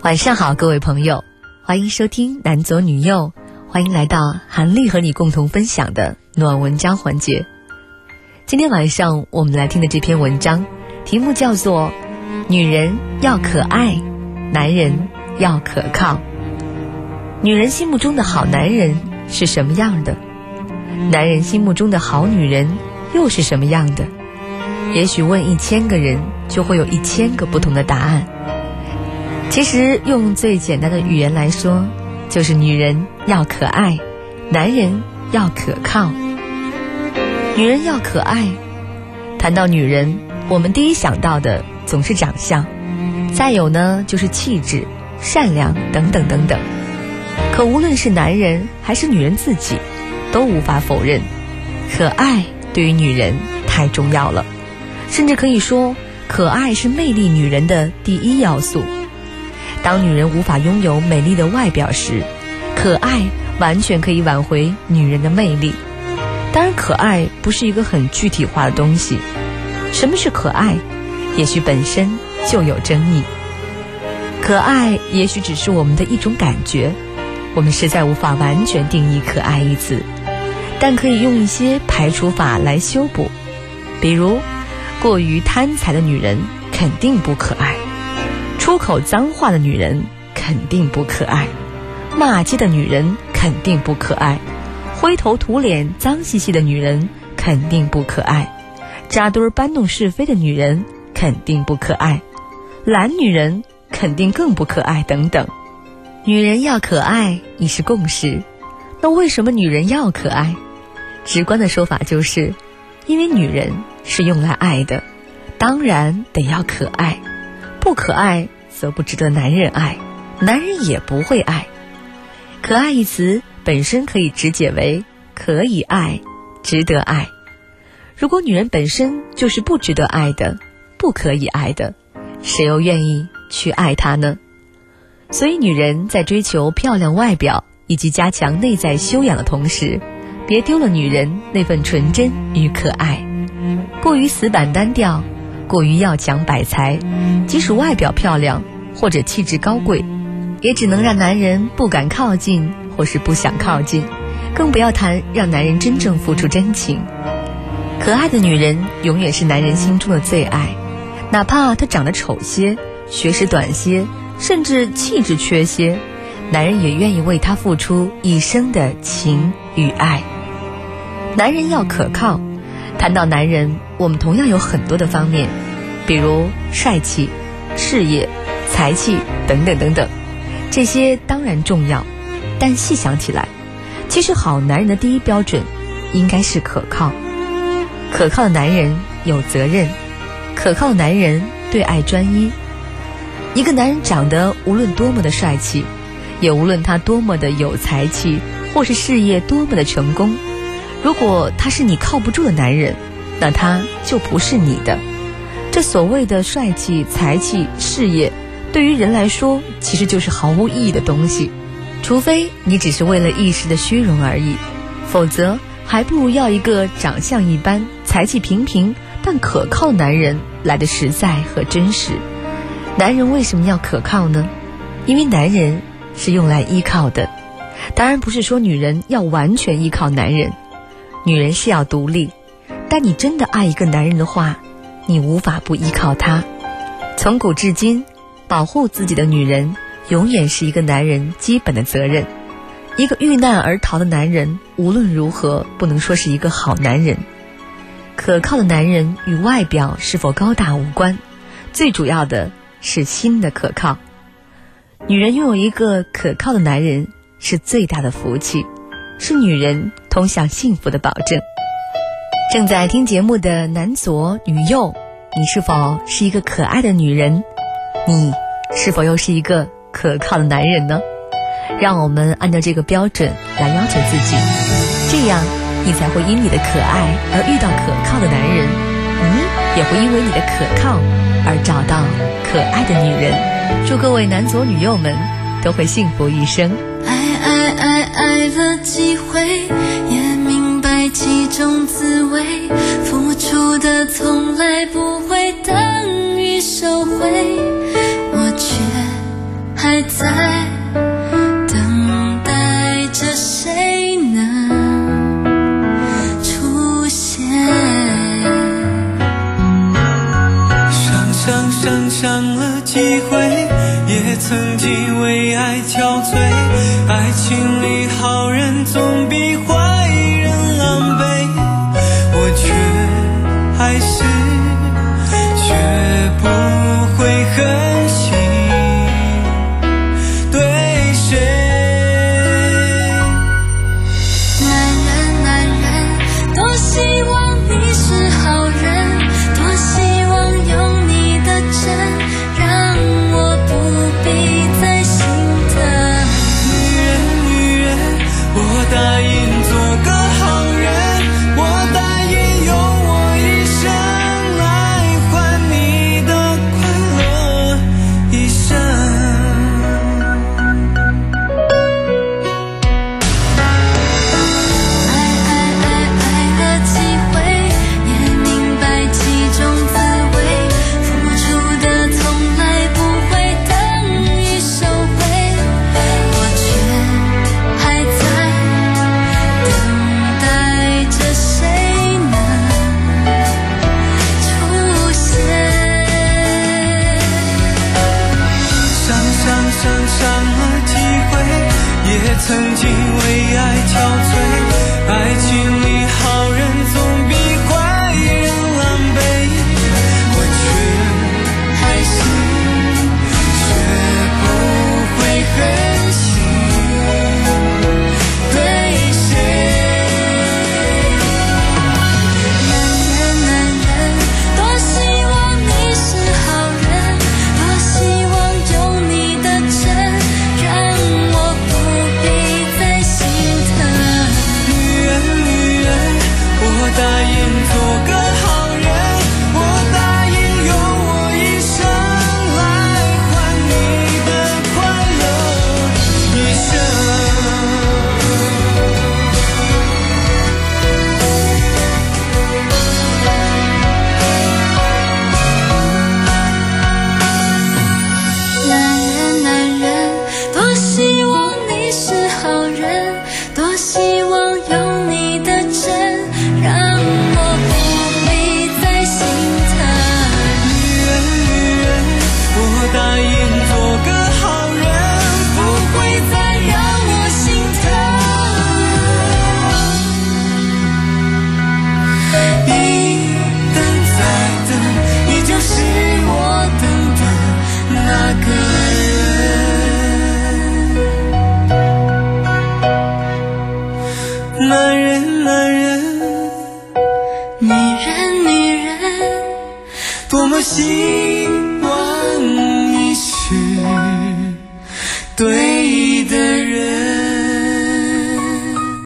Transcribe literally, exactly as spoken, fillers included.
晚上好，各位朋友，欢迎收听男左女右，欢迎来到韩丽和你共同分享的暖文章环节。今天晚上我们来听的这篇文章题目叫做女人要可爱，男人要可靠。女人心目中的好男人是什么样的？男人心目中的好女人又是什么样的？也许问一千个人就会有一千个不同的答案。其实用最简单的语言来说，就是女人要可爱，男人要可靠。女人要可爱，谈到女人，我们第一想到的总是长相，再有呢就是气质、善良等等等等。可无论是男人还是女人自己，都无法否认，可爱对于女人太重要了，甚至可以说，可爱是魅力女人的第一要素。当女人无法拥有美丽的外表时，可爱完全可以挽回女人的魅力。当然，可爱不是一个很具体化的东西。什么是可爱？也许本身就有争议。可爱也许只是我们的一种感觉，我们实在无法完全定义可爱一词，但可以用一些排除法来修补。比如，过于贪财的女人肯定不可爱，出口脏话的女人肯定不可爱，骂街的女人肯定不可爱，灰头土脸脏兮兮的女人肯定不可爱，扎堆搬弄是非的女人肯定不可爱，懒女人肯定更不可爱等等。女人要可爱已是共识，那为什么女人要可爱？直观的说法就是，因为女人是用来爱的，当然得要可爱，不可爱则不值得男人爱，男人也不会爱。可爱一词本身可以直解为可以爱，值得爱。如果女人本身就是不值得爱的，不可以爱的，谁又愿意去爱她呢？所以女人在追求漂亮外表以及加强内在修养的同时，别丢了女人那份纯真与可爱。过于死板单调，过于要强摆才，即使外表漂亮或者气质高贵，也只能让男人不敢靠近或是不想靠近，更不要谈让男人真正付出真情。可爱的女人永远是男人心中的最爱，哪怕她长得丑些，学识短些，甚至气质缺些，男人也愿意为她付出一生的情与爱。男人要可靠，谈到男人，我们同样有很多的方面，比如帅气、事业、才气等等等等，这些当然重要，但细想起来，其实好男人的第一标准应该是可靠。可靠的男人有责任，可靠的男人对爱专一。一个男人长得无论多么的帅气，也无论他多么的有才气，或是事业多么的成功，如果他是你靠不住的男人，那他就不是你的。这所谓的帅气、才气、事业，对于人来说其实就是毫无意义的东西，除非你只是为了一时的虚荣而已，否则还不如要一个长相一般、才气平平但可靠的男人来的实在和真实。男人为什么要可靠呢？因为男人是用来依靠的。当然不是说女人要完全依靠男人，女人是要独立，但你真的爱一个男人的话，你无法不依靠他。从古至今，保护自己的女人永远是一个男人基本的责任。一个遇难而逃的男人，无论如何不能说是一个好男人。可靠的男人与外表是否高大无关，最主要的是心的可靠。女人拥有一个可靠的男人是最大的福气，是女人通向幸福的保证。正在听节目的男左女右，你是否是一个可爱的女人？你是否又是一个可靠的男人呢？让我们按照这个标准来要求自己，这样你才会因你的可爱而遇到可靠的男人，你也会因为你的可靠而找到可爱的女人。祝各位男左女右们都会幸福一生。 爱爱爱爱了几回，也明白其中滋味，付出的从来不会等于收回，我却还还在等待着谁能出现。 上上上上了几回，也曾经为爱憔悴，爱情里好人总比坏人狼狈，我却还是学不会狠心对谁。 男人男人，多希望你是好人，多希望有你的真，让我不必再心疼。 女人女人，我答应做个好人，我答应用我一生来换你的快乐一生。 爱爱爱爱了几回，也明白其中滋味，付出的从来不会等于收回，我却还在等待着谁能出现。 上上上上了几回，也曾经为爱憔悴，爱情里好人总比坏人狼狈，我却还是学不会狠心对谁。 男人男人，多希望你是好人，多希望有你的真，让我不必再心疼。 女人女人，我答应做个好人，我答应用我一生来换你的快乐一生。 男人男人，多希望你是好人，多希望有你的真，让我不必再心疼。 女人女人，我答应做个好人，不会再让我心疼。一等再等，你就是我等的那个人。男人男人， 女人女人， 多么心